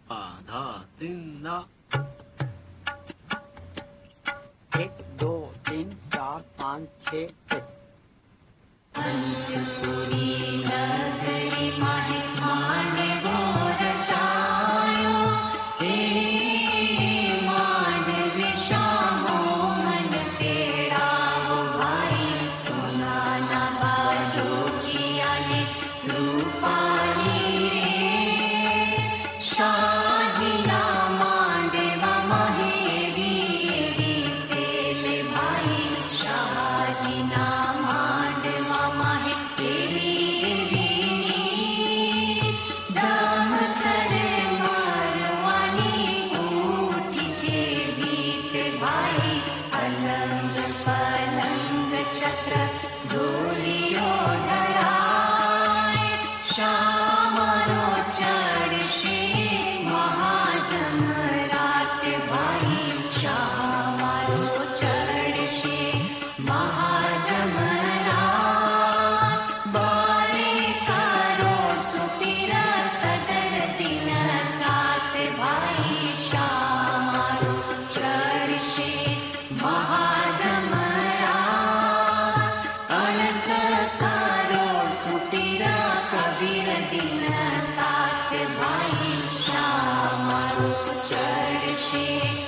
आधा तिंदा 1 2 3 4 5 6 7 पंचपुरी नगरी माहि मानवो रचायो हे मानव श्यामो मन तेरावो भाई सोना ना बाजो किया ने रूपाली रे शाही ना मांडवा माहेरी तेले भाई शाही ना मांडवा माहेरी दाम करे मारवानी ऊटी जे बीत भाई अलंग पलंग चक्र डोलियो धराए श्यामरो चढ़शे महाजमरात भाई श्यामरो चढ़शे महाजमरात बारे करो सुपीरा सदर दिन सात भाई श्यामरो चढ़शे महाजमरात अनंत करो सुपीरा कबीर दिन सात भाई श्यामरो चढ़शे